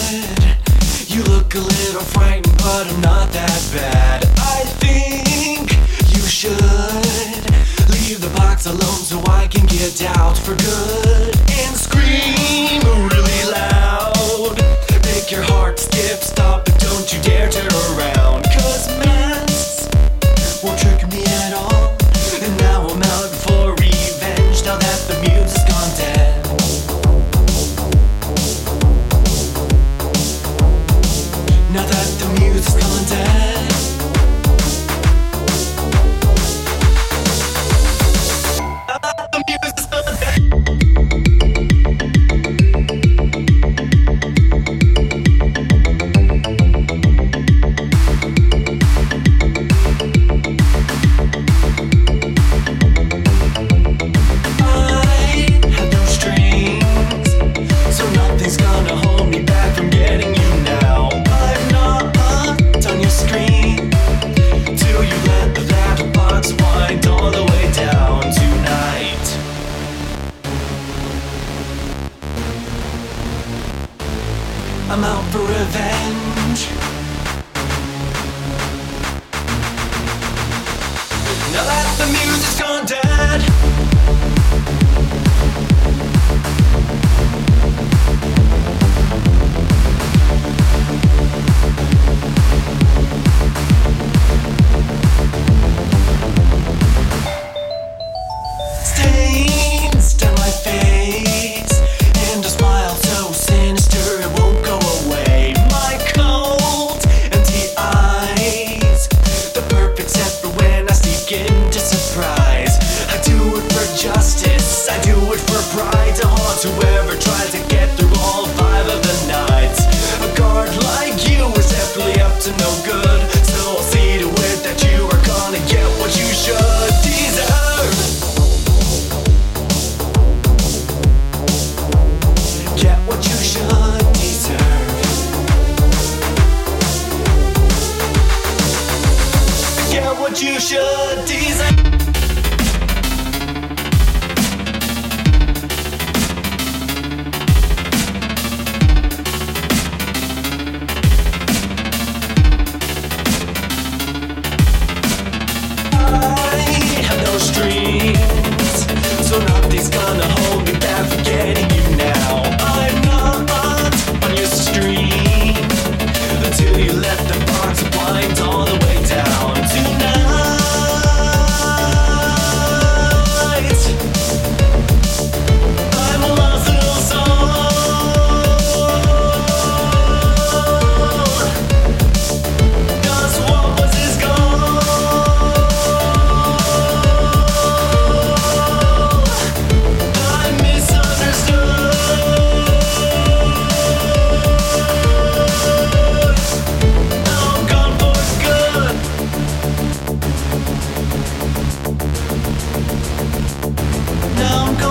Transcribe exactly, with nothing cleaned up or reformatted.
You look a little frightened, but I'm not that bad. I think you should leave the box alone so I can get out for good and scream really loud. Make your heart skip, stop, but don't you dare turn around. Cause masks won't trick me at all. And now I'm out for revenge, now that the music's gone dead. Now that the music's gone dead. Now that the music's gone dead. I'm out for revenge. Now that the music's gone dead. Stains down my face and a smile so sinister it won't go away. My cold, empty eyes, the perfect set for when I sneak into surprise. I do it for justice, I do it for pride, to haunt whoever tries to get through all five of the nights. A guard like you is definitely up to no good, so I'll see to it that you are gonna get what you should deserve. Get what you should deserve. Get what you should deserve. I have no strings, so nothing's gonna hold me back from getting you now. I'm not on your stream until you let the box wind all the way down tonight. I'm a lost little soul, 'cause what was is gone. I misunderstood. Now I'm gone for good. Now I'm gone.